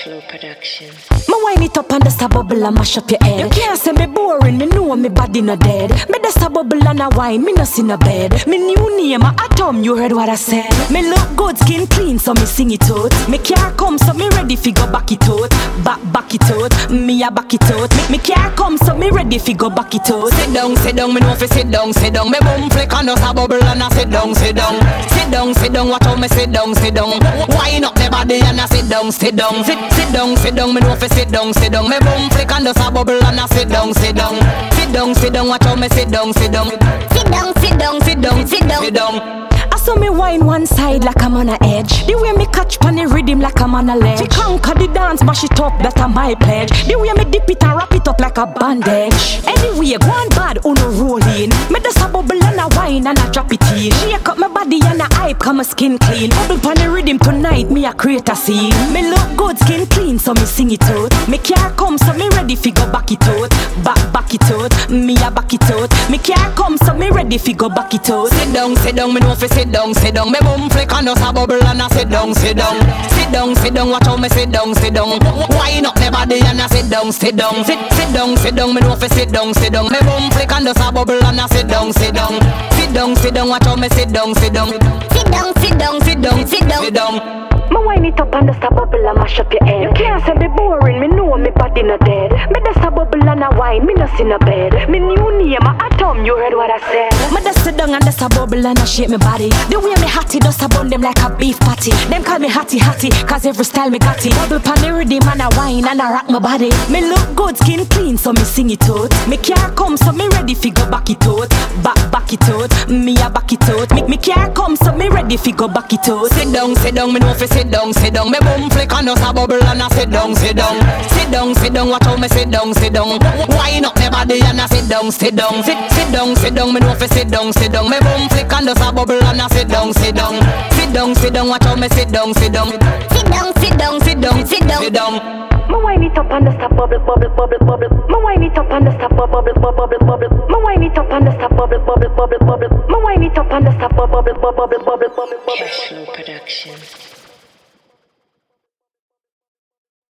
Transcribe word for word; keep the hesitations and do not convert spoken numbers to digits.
Cashflow Production. Me wind it up and just a bubble and mash up your head. You can't say me boring, me know me body no dead. Me just a bubble and a wine, me no sin a bed. Me new name a Atom, you heard what I said. Me look good, skin clean, so me sing it out. Me can't come, so me ready fi go back it out. Back, back it out, me a back it out. Me, me can't come, so me ready fi go back it out. Sit down, sit down, me know fi sit down, sit down. Me bum flick and just a bubble and a sit down, sit down. Sit down, sit down, watch how me sit down, sit down. Wind up me body and a sit down, sit down. Sit, sit down, sit down, me know fi sit down, sit down. Me bum flick and just a bubble and a sit down, sit down. Sit down, sit down, watch how me sit down, sit down. Sit down, sit down, sit down, sit down, sit down. I saw me wine one side like I'm on a edge. The way me catch pan the rhythm like I'm on a ledge. To conquer the dance, mash it up, that's my pledge. The way me dip it and wrap it up like a bandage. Anyway, go on bad, uno roll in. Me just a bubble and a wine and a drop it in. Shake up my body and a hype, come my skin clean. Bubble pan the rhythm tonight, me a create a scene. Me look good, skin clean, so me sing it out. Me can't come, so me ready fi go back it out. Back, back it out, me a back it out. Me can't come, so me ready fi go back it out. Sit down, sit down, me know fi sit down, sit down. Me bum flick and just a bubble and a sit down, sit down. Sit down, sit down, watch how me sit down, sit down. Wind up me body and a sit down, sit down. Sit, sit down, sit down, me know fi sit down, sit down. Me bum flick and just a bubble and a sit down, sit down. Sit down, sit down, watch how me sit down, sit down. Sit down, sit down, sit down, sit down, sit down. Me wind it up and just a bubble and mash up your head. You can't say me boring, me know me body no dead. Me just a bubble and a wine, me no sin a bed. Me new name a Atom, you heard what I said. Me just sit down and just a bubble and a shake me body. The way me hotty just a bun them like a beef patty. Them call me hotty hotty, cause every style me got it. Bubble pan the rhythm and a wine and a rock my body. Me look good, skin clean, so me sing it out. Me can't come, so me ready fi go back it out. Back, back it out, me a back it out. Me, me can't come, so me ready fi go back it out. Sit down, sit down, me know fi sit down, sit down. Me bum flick and just a bubble and a sit down, sit down. Sit down, sit down, watch how me sit down, sit down. Wind up me body and a sit down, sit down. Sit, sit down, sit down, me know fi sit down, sit down. Me bum flick and just a bubble and a sit down, sit down. Sit down, sit down, watch how me sit down, sit down. Sit down, sit down, sit down, sit down, sit down. Me wind it up and just a bubble, bubble, bubble, bubble. Me wind it up and just a bubble, bubble, bubble, bubble. Me wind it up and just a bubble, bubble, bubble, bubble. Me wind it up and just a bubble, bubble, bubble, bubble, bubble. Cashflow Production.